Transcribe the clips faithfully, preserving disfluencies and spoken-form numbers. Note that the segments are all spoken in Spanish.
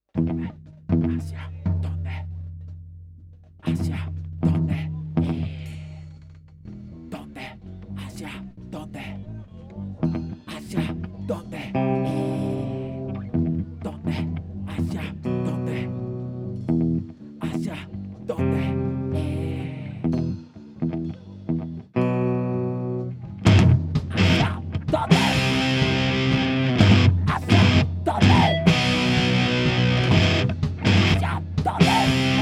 ¿Dónde? ¿Hacia dónde? ¿Hacia dónde? Eh, ¿Dónde? ¿Hacia dónde? ¿Hacia dónde? Eh, ¿Dónde? ¿Hacia dónde? ¿Hacia dónde? Eh, ¿Hacia dónde? ¿Hacia dónde? ¿Hacia dónde?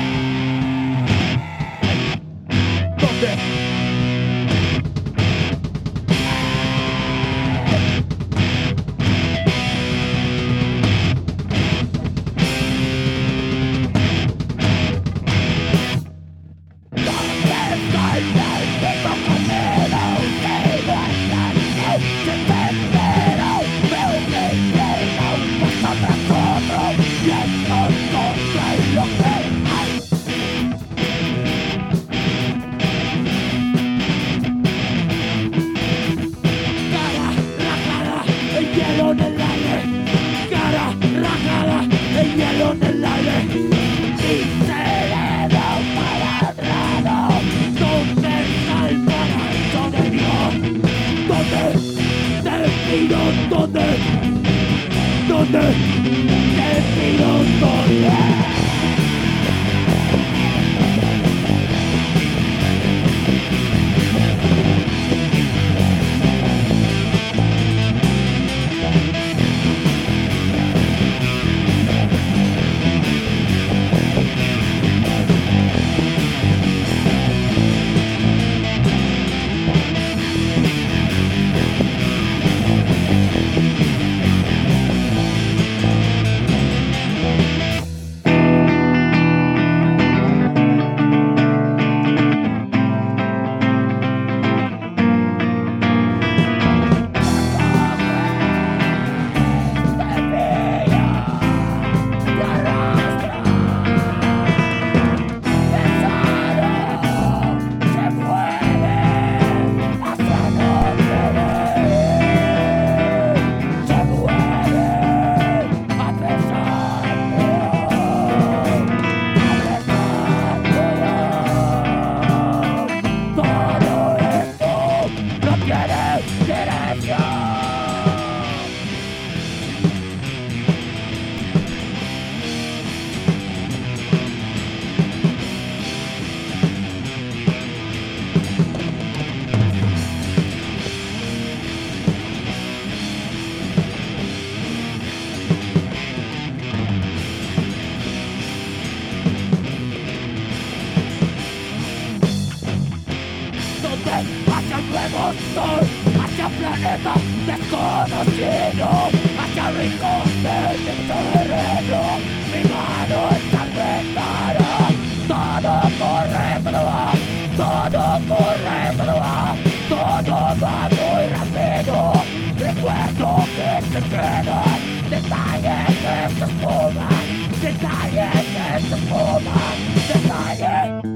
¿Dónde? ¿Dónde? ¿Dónde? Te pido dónde. Hacia el nuevo sol, hacia planeta desconocido, hacia rincón del terreno, mi mano está envenenada. Todo corre para abajo, todo corre para abajo, todo va muy rápido. Recuerdo que se quedan detalles que se esfuman, detalles que se esfuman, detalles